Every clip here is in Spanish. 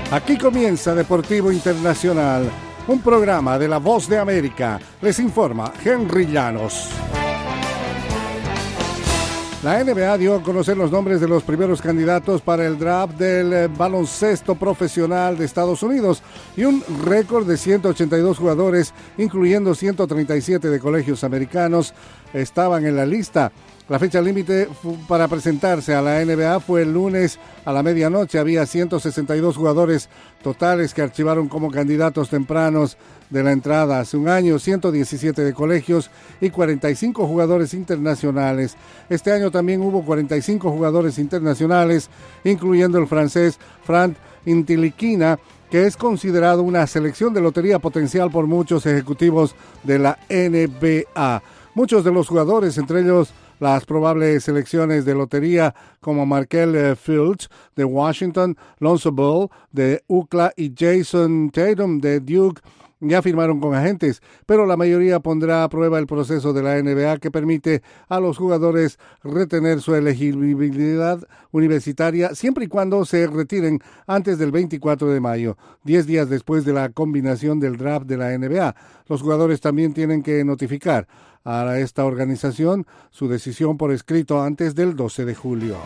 Aquí comienza Deportivo Internacional, un programa de La Voz de América. Les informa Henry Llanos. La NBA dio a conocer los nombres de los primeros candidatos para el draft del baloncesto profesional de Estados Unidos y un récord de 182 jugadores, incluyendo 137 de colegios americanos, estaban en la lista. La fecha límite para presentarse a la NBA fue el lunes a la medianoche. Había 162 jugadores totales que archivaron como candidatos tempranos de la entrada. Hace un año, 117 de colegios y 45 jugadores internacionales. Este año también hubo 45 jugadores internacionales, incluyendo el francés Franck Ntilikina, que es considerado una selección de lotería potencial por muchos ejecutivos de la NBA. Muchos de los jugadores, entre ellos las probables selecciones de lotería como Markelle Fultz de Washington, Lonzo Ball de UCLA y Jason Tatum de Duke, ya firmaron con agentes, pero la mayoría pondrá a prueba el proceso de la NBA que permite a los jugadores retener su elegibilidad universitaria siempre y cuando se retiren antes del 24 de mayo, 10 días después de la combinación del draft de la NBA. Los jugadores también tienen que notificar a esta organización su decisión por escrito antes del 12 de julio.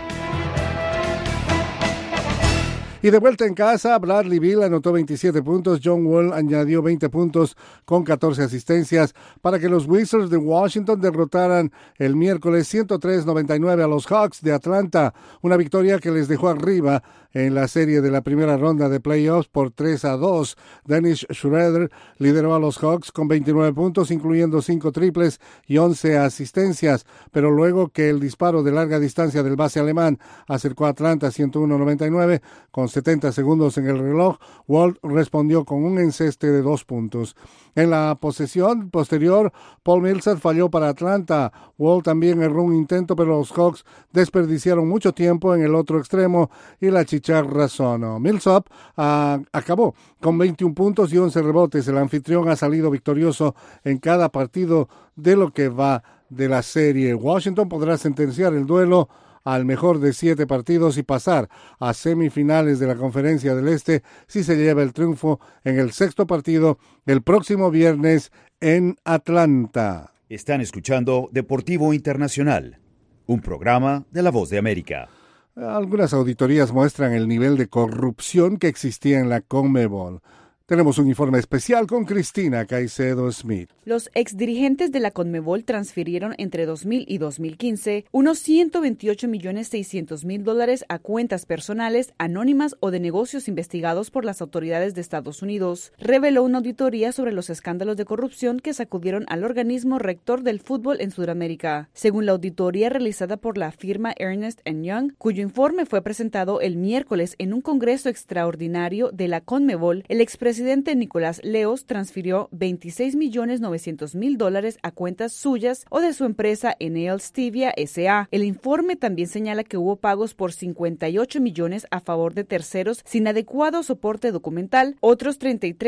Y de vuelta en casa, Bradley Beal anotó 27 puntos, John Wall añadió 20 puntos con 14 asistencias para que los Wizards de Washington derrotaran el miércoles 103-99 a los Hawks de Atlanta, una victoria que les dejó arriba en la serie de la primera ronda de playoffs por 3-2. Dennis Schroeder lideró a los Hawks con 29 puntos, incluyendo 5 triples y 11 asistencias, pero luego que el disparo de larga distancia del base alemán acercó a Atlanta 101-99, con 70 segundos en el reloj, Walt respondió con un enceste de 2 puntos. En la posesión posterior, Paul Millsap falló para Atlanta. Walt también erró un intento, pero los Hawks desperdiciaron mucho tiempo en el otro extremo y la chicharra sonó. Millsap acabó con 21 puntos y 11 rebotes. El anfitrión ha salido victorioso en cada partido de lo que va de la serie. Washington podrá sentenciar el duelo al mejor de 7 partidos y pasar a semifinales de la Conferencia del Este si se lleva el triunfo en el 6º partido el próximo viernes en Atlanta. Están escuchando Deportivo Internacional, un programa de La Voz de América. Algunas auditorías muestran el nivel de corrupción que existía en la CONMEBOL. Tenemos un informe especial con Cristina Caicedo Smith. Los exdirigentes de la CONMEBOL transfirieron entre 2000 y 2015 unos $128.600.000 a cuentas personales, anónimas o de negocios investigados por las autoridades de Estados Unidos, reveló una auditoría sobre los escándalos de corrupción que sacudieron al organismo rector del fútbol en Sudamérica. Según la auditoría realizada por la firma Ernst & Young, cuyo informe fue presentado el miércoles en un congreso extraordinario de la CONMEBOL, el expresidente Nicolás Leos transfirió $26.900.000 a cuentas suyas o de su empresa Enel Stevia S.A. El informe también señala que hubo pagos por $58 millones a favor de terceros sin adecuado soporte documental, otros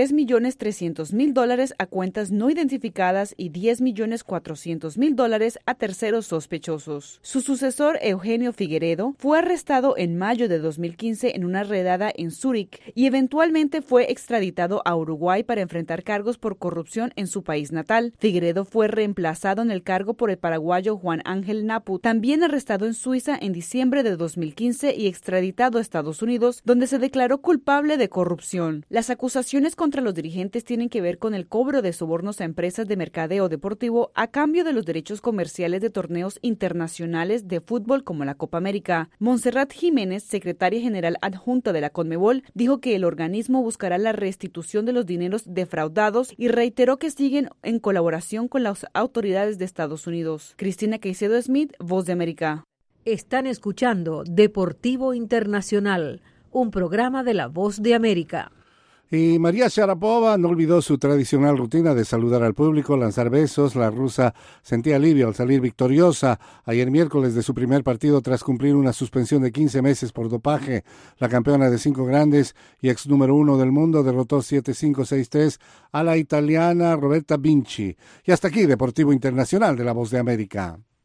$33.300.000 a cuentas no identificadas y $10.400.000 a terceros sospechosos. Su sucesor, Eugenio Figueredo, fue arrestado en mayo de 2015 en una redada en Zúrich y eventualmente fue extraditado a Uruguay para enfrentar cargos por corrupción en su país natal. Figueredo fue reemplazado en el cargo por el paraguayo Juan Ángel Napu, también arrestado en Suiza en diciembre de 2015 y extraditado a Estados Unidos, donde se declaró culpable de corrupción. Las acusaciones contra los dirigentes tienen que ver con el cobro de sobornos a empresas de mercadeo deportivo a cambio de los derechos comerciales de torneos internacionales de fútbol como la Copa América. Montserrat Jiménez, secretaria general adjunta de la CONMEBOL, dijo que el organismo buscará la restitución de los dineros defraudados y reiteró que siguen en colaboración con las autoridades de Estados Unidos. Cristina Caicedo Smith, Voz de América. Están escuchando Deportivo Internacional, un programa de La Voz de América. Y María Sharapova no olvidó su tradicional rutina de saludar al público, lanzar besos. La rusa sentía alivio al salir victoriosa ayer miércoles de su primer partido tras cumplir una suspensión de 15 meses por dopaje. La campeona de 5 grandes y ex número 1 del mundo derrotó 7-5, 6-3 a la italiana Roberta Vinci. Y hasta aquí Deportivo Internacional de La Voz de América.